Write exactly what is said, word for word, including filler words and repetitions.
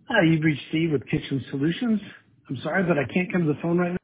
Hi, you've reached Steve with Kitchen Solutions. I'm sorry, but I can't come to the phone right now.